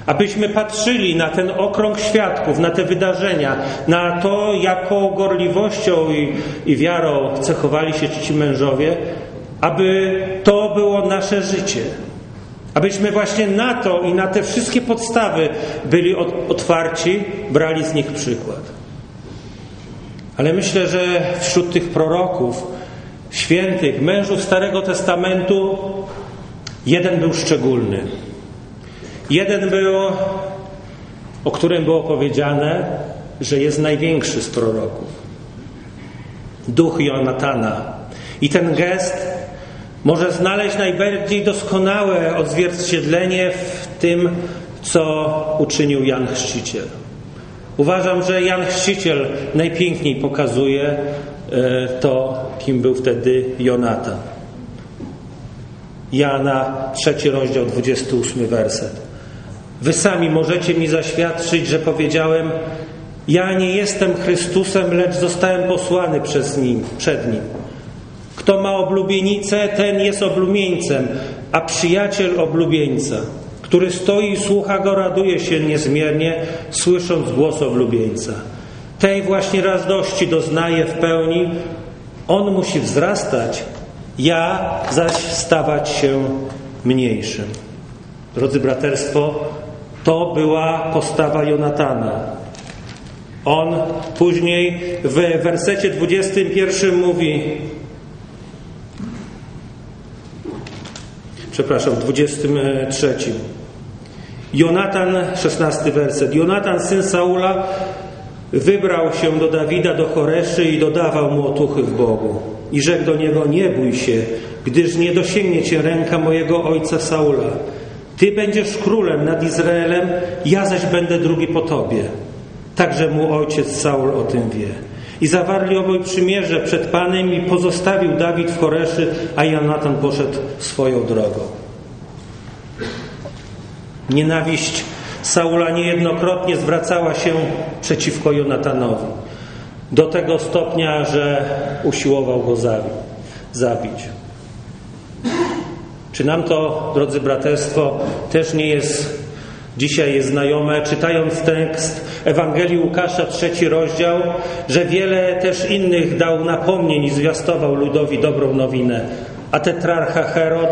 Abyśmy patrzyli na ten okrąg świadków, na te wydarzenia, na to, jaką gorliwością i wiarą cechowali się ci mężowie, aby to było nasze życie. Abyśmy właśnie na to i na te wszystkie podstawy byli otwarci, brali z nich przykład. Ale myślę, że wśród tych proroków, świętych, mężów Starego Testamentu, jeden był szczególny. Jeden był, o którym było powiedziane, że jest największy z proroków. Duch Jonatana. I ten gest może znaleźć najbardziej doskonałe odzwierciedlenie w tym, co uczynił Jan Chrzciciel. Uważam, że Jan Chrzciciel najpiękniej pokazuje to, kim był wtedy Jonatan. Jana, 3 rozdział, 28 werset. Wy sami możecie mi zaświadczyć, że powiedziałem: ja nie jestem Chrystusem, lecz zostałem posłany przed Nim. Kto ma oblubienicę, ten jest oblubieńcem, a przyjaciel oblubieńca. Który stoi i słucha go, raduje się niezmiernie, słysząc głos oblubieńca. Tej właśnie radości doznaje w pełni. On musi wzrastać, ja zaś stawać się mniejszym. Drodzy braterstwo, to była postawa Jonatana. On później w wersecie 21 mówi, 23. Jonatan, 16 werset. Jonatan, syn Saula, wybrał się do Dawida, do Choreszy i dodawał mu otuchy w Bogu. I rzekł do niego: nie bój się, gdyż nie dosięgnie cię ręka mojego ojca Saula. Ty będziesz królem nad Izraelem, ja zaś będę drugi po tobie. Także mu ojciec Saul o tym wie. I zawarli oboj przymierze przed Panem i pozostawił Dawid w Choreszy, a Jonatan poszedł swoją drogą. Nienawiść Saula niejednokrotnie zwracała się przeciwko Jonatanowi. Do tego stopnia, że usiłował go zabić. Czy nam to, drodzy braterstwo, też nie jest dzisiaj znajome, czytając tekst Ewangelii Łukasza, 3 rozdział, że wiele też innych dał napomnień i zwiastował ludowi dobrą nowinę. A tetrarcha Herod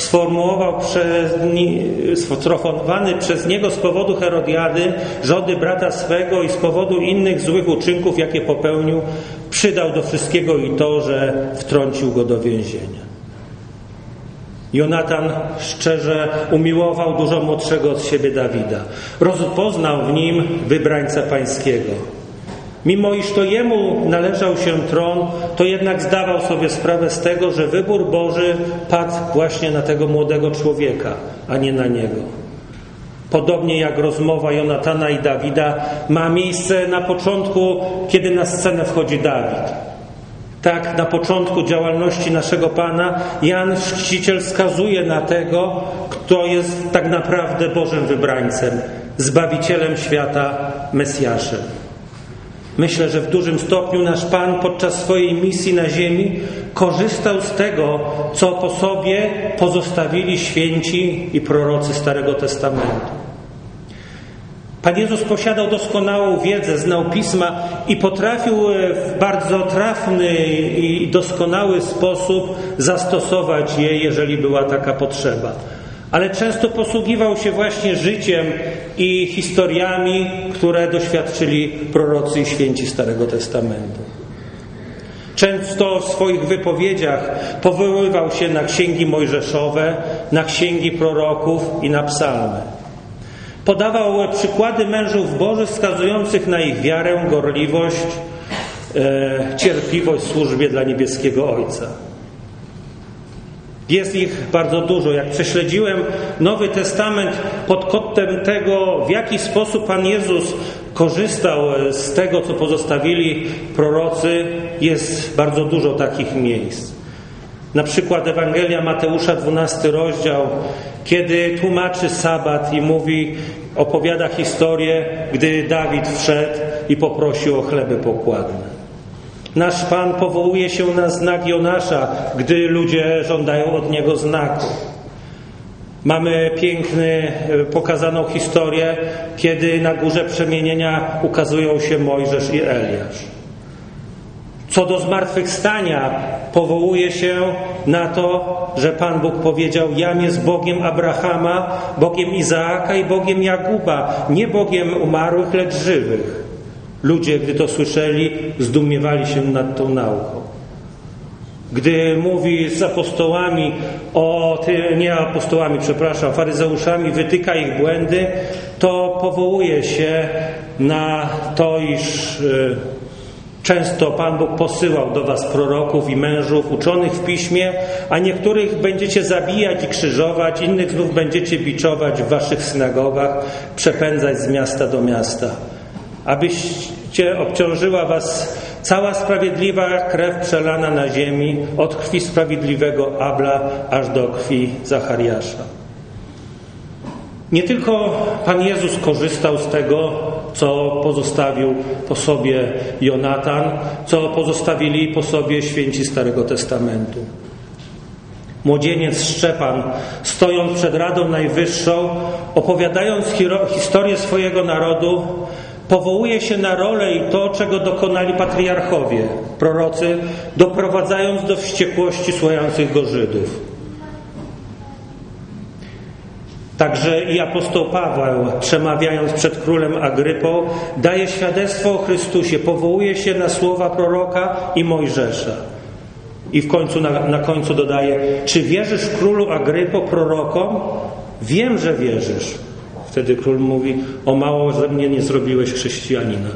sformowany przez niego z powodu Herodiady, żony brata swego i z powodu innych złych uczynków, jakie popełnił, przydał do wszystkiego i to, że wtrącił go do więzienia. Jonatan szczerze umiłował dużo młodszego od siebie Dawida. Rozpoznał w nim wybrańca pańskiego. Mimo iż to jemu należał się tron, to jednak zdawał sobie sprawę z tego, że wybór Boży padł właśnie na tego młodego człowieka, a nie na niego. Podobnie jak rozmowa Jonatana i Dawida ma miejsce na początku, kiedy na scenę wchodzi Dawid. Tak, na początku działalności naszego Pana Jan Chrzciciel wskazuje na tego, kto jest tak naprawdę Bożym wybrańcem, Zbawicielem świata, Mesjaszem. Myślę, że w dużym stopniu nasz Pan podczas swojej misji na ziemi korzystał z tego, co po sobie pozostawili święci i prorocy Starego Testamentu. Pan Jezus posiadał doskonałą wiedzę, znał Pisma i potrafił w bardzo trafny i doskonały sposób zastosować je, jeżeli była taka potrzeba. Ale często posługiwał się właśnie życiem i historiami, które doświadczyli prorocy i święci Starego Testamentu. Często w swoich wypowiedziach powoływał się na księgi mojżeszowe, na księgi proroków i na psalmy. Podawał przykłady mężów bożych wskazujących na ich wiarę, gorliwość, cierpliwość w służbie dla niebieskiego Ojca. Jest ich bardzo dużo. Jak prześledziłem Nowy Testament pod kątem tego, w jaki sposób Pan Jezus korzystał z tego, co pozostawili prorocy, jest bardzo dużo takich miejsc. Na przykład Ewangelia Mateusza, 12 rozdział, kiedy tłumaczy sabat i opowiada historię, gdy Dawid wszedł i poprosił o chleby pokładne. Nasz Pan powołuje się na znak Jonasza, gdy ludzie żądają od niego znaku. Mamy piękny, pokazaną historię, kiedy na Górze Przemienienia ukazują się Mojżesz i Eliasz. Co do zmartwychwstania, powołuje się na to, że Pan Bóg powiedział: Jam jest Bogiem Abrahama, Bogiem Izaaka i Bogiem Jakuba, nie Bogiem umarłych, lecz żywych. Ludzie, gdy to słyszeli, zdumiewali się nad tą nauką. Gdy mówi z apostołami, faryzeuszami, wytyka ich błędy, to powołuje się na to, iż często Pan Bóg posyłał do was proroków i mężów uczonych w piśmie, a niektórych będziecie zabijać i krzyżować, innych znów będziecie biczować w waszych synagogach, przepędzać z miasta do miasta, abyście obciążyła was cała sprawiedliwa krew przelana na ziemi, od krwi sprawiedliwego Abla aż do krwi Zachariasza. Nie tylko Pan Jezus korzystał z tego, co pozostawił po sobie Jonatan, co pozostawili po sobie święci Starego Testamentu. Młodzieniec Szczepan, stojąc przed Radą Najwyższą, opowiadając historię swojego narodu, powołuje się na rolę i to, czego dokonali patriarchowie, prorocy, doprowadzając do wściekłości słuchających go Żydów. Także i apostoł Paweł, przemawiając przed królem Agrypą, daje świadectwo o Chrystusie, powołuje się na słowa proroka i Mojżesza. I w końcu, na końcu dodaje: czy wierzysz, królu Agrypo, prorokom? Wiem, że wierzysz. Wtedy król mówi: o mało ze mnie nie zrobiłeś chrześcijanina.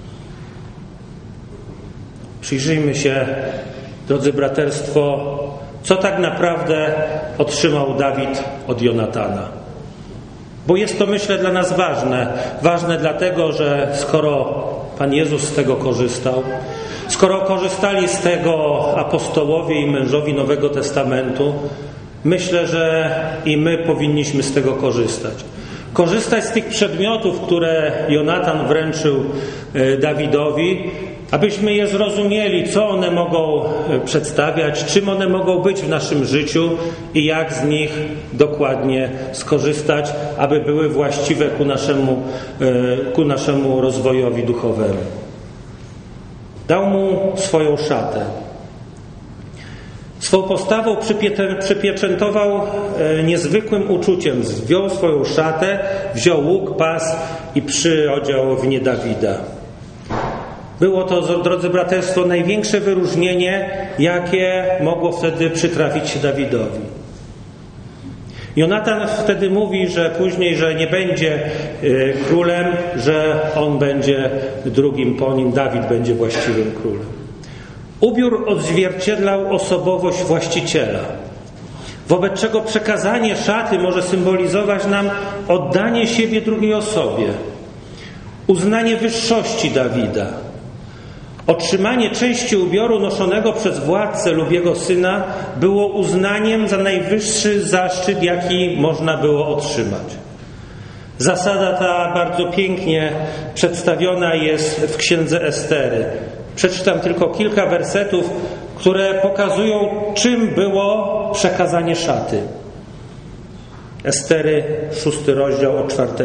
Przyjrzyjmy się, drodzy braterstwo, co tak naprawdę otrzymał Dawid od Jonatana. Bo jest to, myślę, dla nas ważne. Ważne dlatego, że skoro Pan Jezus z tego korzystał, skoro korzystali z tego apostołowie i mężowie Nowego Testamentu, myślę, że i my powinniśmy z tego korzystać. Korzystać z tych przedmiotów, które Jonatan wręczył Dawidowi, abyśmy je zrozumieli, co one mogą przedstawiać, czym one mogą być w naszym życiu i jak z nich dokładnie skorzystać, aby były właściwe ku naszemu rozwojowi duchowemu. Dał mu swoją szatę. Swą postawą przypieczętował niezwykłym uczuciem. Wziął swoją szatę, wziął łuk, pas i przyodział w nie Dawida. Było to, drodzy braterstwo, największe wyróżnienie, jakie mogło wtedy przytrafić się Dawidowi. Jonatan wtedy mówi, że później, że nie będzie królem, że on będzie drugim po nim, Dawid będzie właściwym królem. Ubiór odzwierciedlał osobowość właściciela, wobec czego przekazanie szaty może symbolizować nam oddanie siebie drugiej osobie, uznanie wyższości Dawida. Otrzymanie części ubioru noszonego przez władcę lub jego syna było uznaniem za najwyższy zaszczyt, jaki można było otrzymać. Zasada ta bardzo pięknie przedstawiona jest w księdze Estery. Przeczytam tylko kilka wersetów, które pokazują, czym było przekazanie szaty. Estery, 6 rozdział od 4.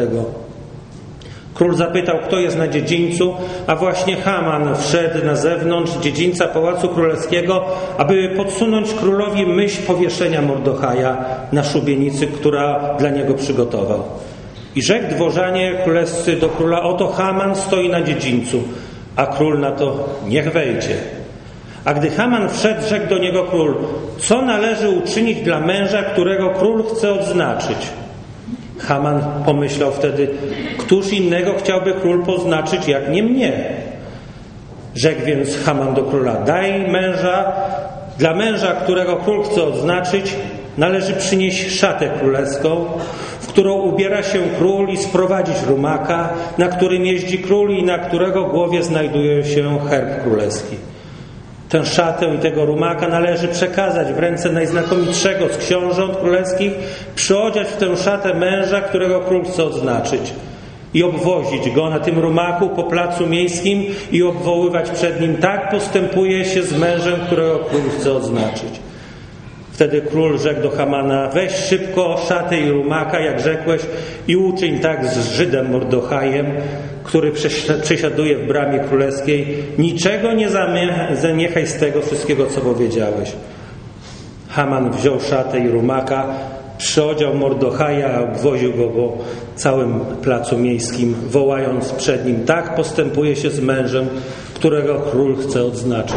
Król zapytał, kto jest na dziedzińcu, a właśnie Haman wszedł na zewnątrz dziedzińca Pałacu Królewskiego, aby podsunąć królowi myśl powieszenia Mordechaja na szubienicy, która dla niego przygotował. I rzekł dworzanie królewscy do króla: oto Haman stoi na dziedzińcu. A król na to: niech wejdzie. A gdy Haman wszedł, rzekł do niego król: co należy uczynić dla męża, którego król chce odznaczyć? Haman pomyślał wtedy: któż innego chciałby król poznaczyć, jak nie mnie? Rzekł więc Haman do króla: daj męża, dla męża, którego król chce odznaczyć, należy przynieść szatę królewską, w którą ubiera się król, i sprowadzić rumaka, na którym jeździ król i na którego głowie znajduje się herb królewski. Tę szatę i tego rumaka należy przekazać w ręce najznakomitszego z książąt królewskich, przyodziać w tę szatę męża, którego król chce odznaczyć, i obwozić go na tym rumaku po placu miejskim i obwoływać przed nim: tak postępuje się z mężem, którego król chce odznaczyć. Wtedy król rzekł do Hamana: weź szybko szatę i rumaka, jak rzekłeś, i uczyń tak z Żydem Mordechajem, który przesiaduje w bramie królewskiej. Niczego nie zaniechaj z tego wszystkiego, co powiedziałeś. Haman wziął szatę i rumaka, przyodział Mordechaja, obwoził go po całym placu miejskim, wołając przed nim: tak postępuje się z mężem, którego król chce odznaczyć.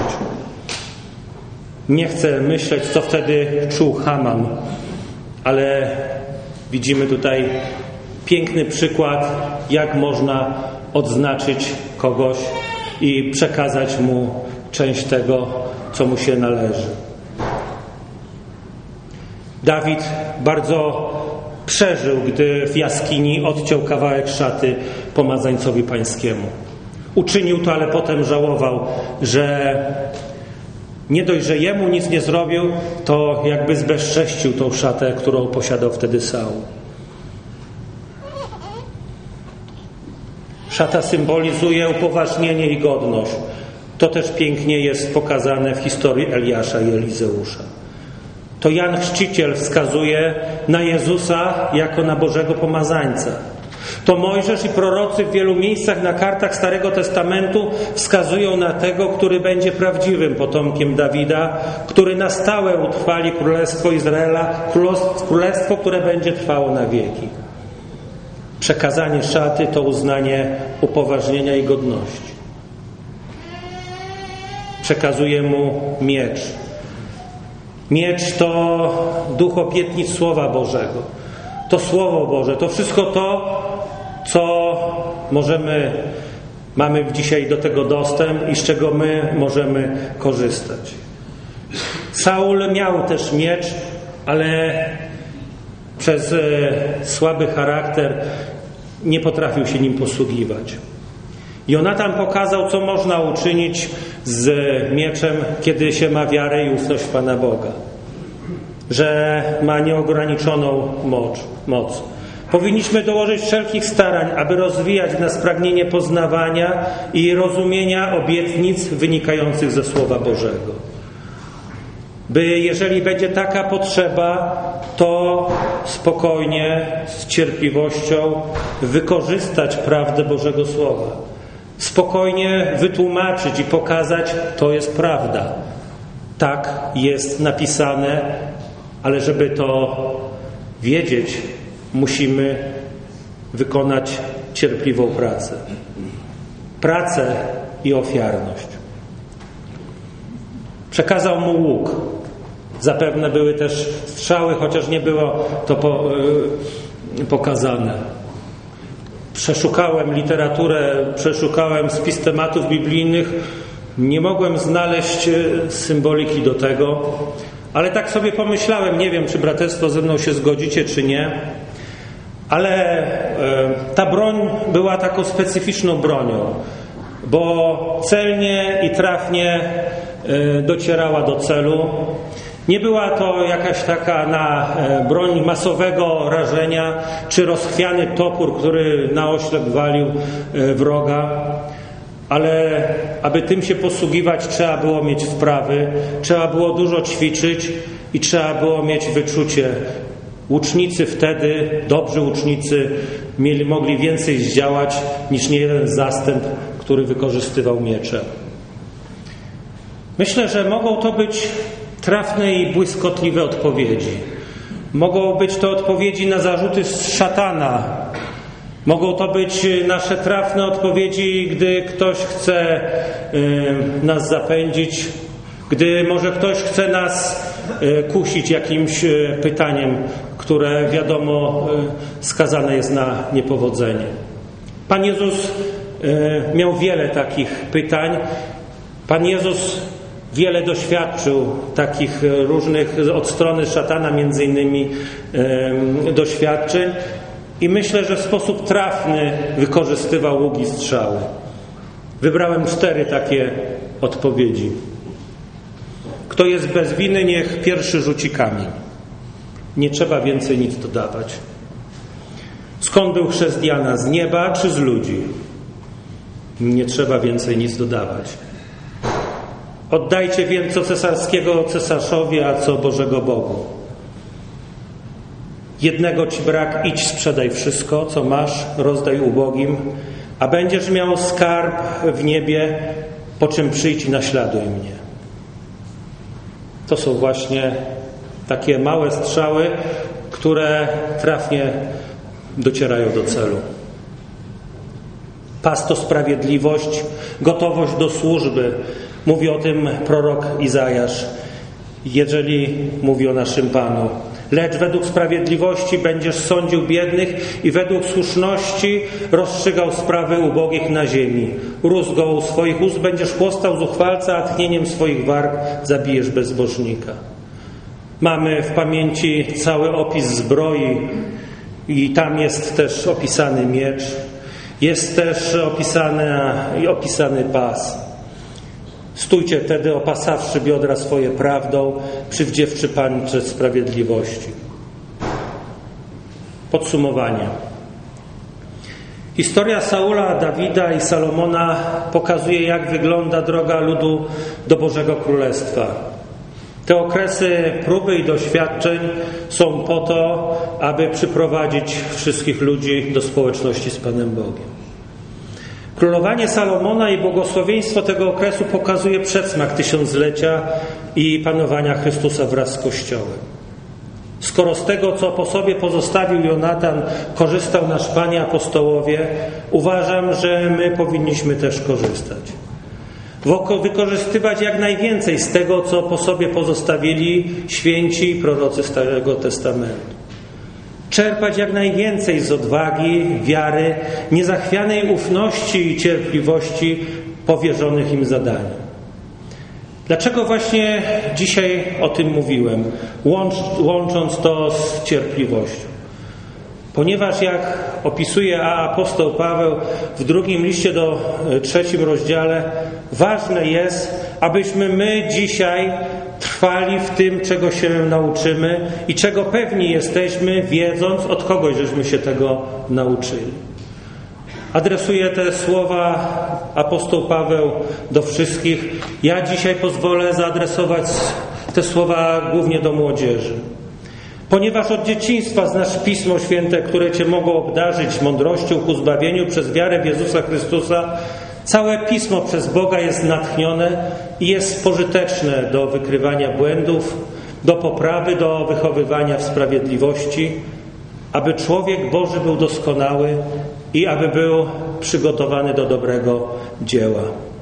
Nie chcę myśleć, co wtedy czuł Haman, ale widzimy tutaj piękny przykład, jak można odznaczyć kogoś i przekazać mu część tego, co mu się należy. Dawid bardzo przeżył, gdy w jaskini odciął kawałek szaty pomazańcowi pańskiemu. Uczynił to, ale potem żałował, że nie dość, że jemu nic nie zrobił, to jakby zbezcześcił tą szatę, którą posiadał wtedy Saul. Szata symbolizuje upoważnienie i godność. To też pięknie jest pokazane w historii Eliasza i Elizeusza. To Jan Chrzciciel wskazuje na Jezusa jako na Bożego Pomazańca. To Mojżesz i prorocy w wielu miejscach na kartach Starego Testamentu wskazują na tego, który będzie prawdziwym potomkiem Dawida, który na stałe utrwali Królestwo Izraela, królestwo, które będzie trwało na wieki. Przekazanie szaty to uznanie upoważnienia i godności. Przekazuje mu miecz. Miecz to duch obietnic Słowa Bożego. To Słowo Boże, to wszystko to, co mamy dzisiaj do tego dostęp i z czego my możemy korzystać. Saul miał też miecz, ale przez słaby charakter nie potrafił się nim posługiwać. Jonatan pokazał, co można uczynić z mieczem, kiedy się ma wiarę i ufność w Pana Boga. Że ma nieograniczoną moc. Powinniśmy dołożyć wszelkich starań, aby rozwijać w nas pragnienie poznawania i rozumienia obietnic wynikających ze Słowa Bożego. By, jeżeli będzie taka potrzeba, to spokojnie, z cierpliwością wykorzystać prawdę Bożego Słowa. Spokojnie wytłumaczyć i pokazać, to jest prawda. Tak jest napisane, ale żeby to wiedzieć, musimy wykonać cierpliwą pracę. Pracę i ofiarność. Przekazał mu łuk. Zapewne były też strzały, chociaż nie było to pokazane. Przeszukałem literaturę, przeszukałem spis tematów biblijnych. Nie mogłem znaleźć symboliki do tego, ale tak sobie pomyślałem, nie wiem, czy braterstwo ze mną się zgodzicie, czy nie, ale ta broń była taką specyficzną bronią, bo celnie i trafnie docierała do celu. Nie była to jakaś taka broń masowego rażenia, czy rozchwiany topór, który na oślep walił wroga. Ale aby tym się posługiwać, trzeba było mieć wprawy, trzeba było dużo ćwiczyć i trzeba było mieć wyczucie. Łucznicy wtedy, dobrzy łucznicy, mogli więcej zdziałać niż niejeden zastęp, który wykorzystywał miecze. Myślę, że mogą to być trafne i błyskotliwe odpowiedzi. Mogą być to odpowiedzi na zarzuty z szatana. Mogą to być nasze trafne odpowiedzi, gdy ktoś chce nas zapędzić, gdy może ktoś chce nas kusić jakimś pytaniem, które wiadomo skazane jest na niepowodzenie. Pan Jezus miał wiele takich pytań. Pan Jezus wiele doświadczył takich różnych od strony szatana między innymi doświadczeń. I myślę, że w sposób trafny wykorzystywał łuk i strzały. Wybrałem 4 takie odpowiedzi. Kto jest bez winy, niech pierwszy rzuci kamień. Nie trzeba więcej nic dodawać. Skąd był chrzest Jana? Z nieba czy z ludzi? Nie trzeba więcej nic dodawać. Oddajcie więc co cesarskiego cesarzowi, a co Bożego Bogu. Jednego ci brak, idź sprzedaj wszystko, co masz, rozdaj ubogim, a będziesz miał skarb w niebie, po czym przyjdź i naśladuj mnie. To są właśnie takie małe strzały, które trafnie docierają do celu. Pas to sprawiedliwość, gotowość do służby. Mówi o tym prorok Izajasz, jeżeli mówi o naszym Panu. Lecz według sprawiedliwości będziesz sądził biednych i według słuszności rozstrzygał sprawy ubogich na ziemi. Rózgą swoich ust będziesz chłostał zuchwalca, a tchnieniem swoich warg zabijesz bezbożnika. Mamy w pamięci cały opis zbroi i tam jest też opisany miecz. Jest też opisany pas. Stójcie wtedy, opasawszy biodra swoje prawdą, przywdziewszy pańcze sprawiedliwości. Podsumowanie. Historia Saula, Dawida i Salomona pokazuje, jak wygląda droga ludu do Bożego Królestwa. Te okresy próby i doświadczeń są po to, aby przyprowadzić wszystkich ludzi do społeczności z Panem Bogiem. Królowanie Salomona i błogosławieństwo tego okresu pokazuje przedsmak tysiąclecia i panowania Chrystusa wraz z Kościołem. Skoro z tego, co po sobie pozostawił Jonatan, korzystał nasz Panie apostołowie, uważam, że my powinniśmy też korzystać. Wykorzystywać jak najwięcej z tego, co po sobie pozostawili święci i prorocy Starego Testamentu. Czerpać jak najwięcej z odwagi, wiary, niezachwianej ufności i cierpliwości powierzonych im zadań. Dlaczego właśnie dzisiaj o tym mówiłem, łącząc to z cierpliwością? Ponieważ jak opisuje apostoł Paweł w drugim liście do 3 rozdziale, ważne jest, abyśmy my dzisiaj trwali w tym, czego się nauczymy i czego pewni jesteśmy, wiedząc, od kogoś żeśmy się tego nauczyli. Adresuje te słowa apostoł Paweł do wszystkich. Ja dzisiaj pozwolę zaadresować te słowa głównie do młodzieży. Ponieważ od dzieciństwa znasz Pismo Święte, które Cię mogło obdarzyć mądrością ku zbawieniu przez wiarę w Jezusa Chrystusa, całe Pismo przez Boga jest natchnione i jest pożyteczne do wykrywania błędów, do poprawy, do wychowywania w sprawiedliwości, aby człowiek Boży był doskonały i aby był przygotowany do dobrego dzieła.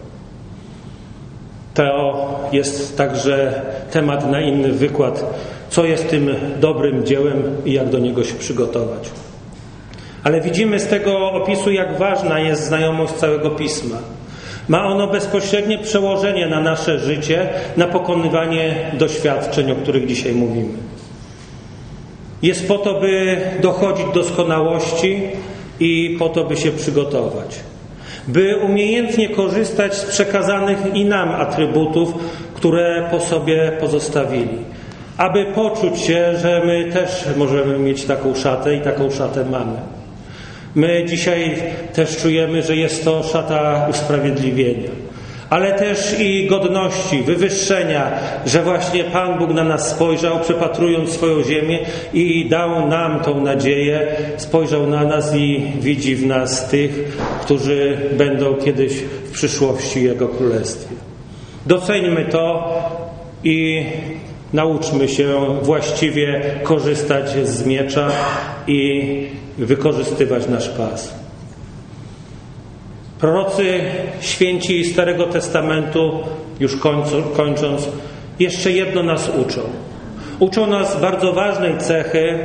To jest także temat na inny wykład, co jest tym dobrym dziełem i jak do niego się przygotować. Ale widzimy z tego opisu, jak ważna jest znajomość całego Pisma. Ma ono bezpośrednie przełożenie na nasze życie, na pokonywanie doświadczeń, o których dzisiaj mówimy. Jest po to, by dochodzić doskonałości i po to, by się przygotować. By umiejętnie korzystać z przekazanych i nam atrybutów, które po sobie pozostawili. Aby poczuć się, że my też możemy mieć taką szatę i taką szatę mamy. My dzisiaj też czujemy, że jest to szata usprawiedliwienia, ale też i godności, wywyższenia, że właśnie Pan Bóg na nas spojrzał, przepatrując swoją ziemię i dał nam tą nadzieję, spojrzał na nas i widzi w nas tych, którzy będą kiedyś w przyszłości Jego Królestwie. Doceńmy to i nauczmy się właściwie korzystać z miecza i wykorzystywać nasz pas. Prorocy święci Starego Testamentu, już kończąc, jeszcze jedno nas uczą. Uczą nas bardzo ważnej cechy,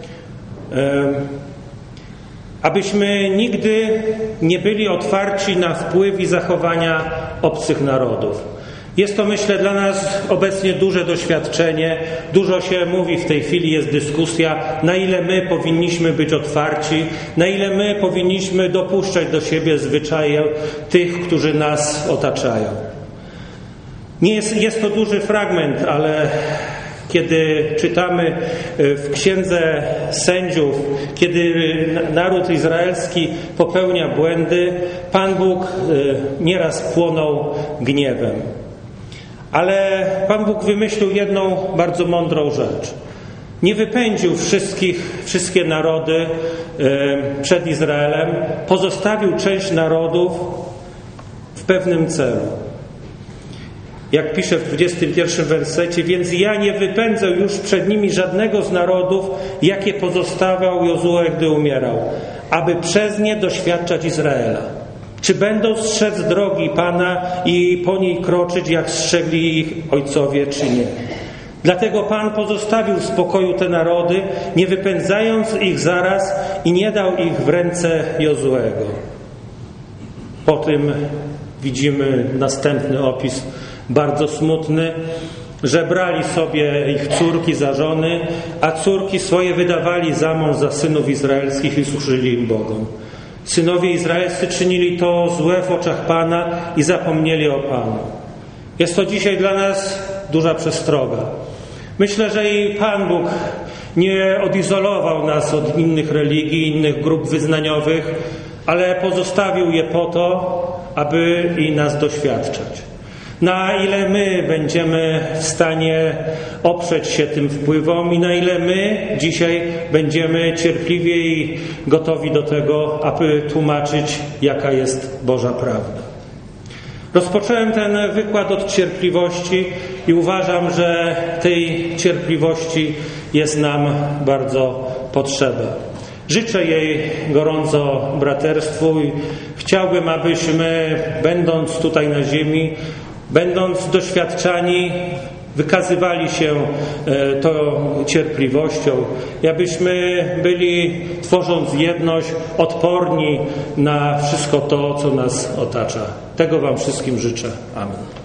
abyśmy nigdy nie byli otwarci na wpływ i zachowania obcych narodów. Jest to, myślę, dla nas obecnie duże doświadczenie. Dużo się mówi w tej chwili, jest dyskusja, na ile my powinniśmy być otwarci, na ile my powinniśmy dopuszczać do siebie zwyczaje tych, którzy nas otaczają. Jest to duży fragment, ale kiedy czytamy w Księdze Sędziów, kiedy naród izraelski popełnia błędy, Pan Bóg nieraz płonął gniewem. Ale Pan Bóg wymyślił jedną bardzo mądrą rzecz. Nie wypędził wszystkie narody przed Izraelem, pozostawił część narodów w pewnym celu. Jak pisze w 21 wersecie, więc ja nie wypędzę już przed nimi żadnego z narodów, jakie pozostawał Jozue, gdy umierał, aby przez nie doświadczać Izraela. Czy będą strzec drogi Pana i po niej kroczyć, jak strzegli ich ojcowie, czy nie? Dlatego Pan pozostawił w spokoju te narody, nie wypędzając ich zaraz i nie dał ich w ręce Jozuego. Po tym widzimy następny opis, bardzo smutny, że brali sobie ich córki za żony, a córki swoje wydawali za mąż za synów izraelskich i służyli im Bogom. Synowie izraelscy czynili to złe w oczach Pana i zapomnieli o Panu. Jest to dzisiaj dla nas duża przestroga. Myślę, że i Pan Bóg nie odizolował nas od innych religii, innych grup wyznaniowych, ale pozostawił je po to, aby i nas doświadczać. Na ile my będziemy w stanie oprzeć się tym wpływom i na ile my dzisiaj będziemy cierpliwie i gotowi do tego, aby tłumaczyć, jaka jest Boża prawda. Rozpocząłem ten wykład od cierpliwości i uważam, że tej cierpliwości jest nam bardzo potrzeba. Życzę jej gorąco braterstwu i chciałbym, abyśmy, będąc tutaj na ziemi, będąc doświadczani, wykazywali się tą cierpliwością i abyśmy byli, tworząc jedność, odporni na wszystko to, co nas otacza. Tego Wam wszystkim życzę. Amen.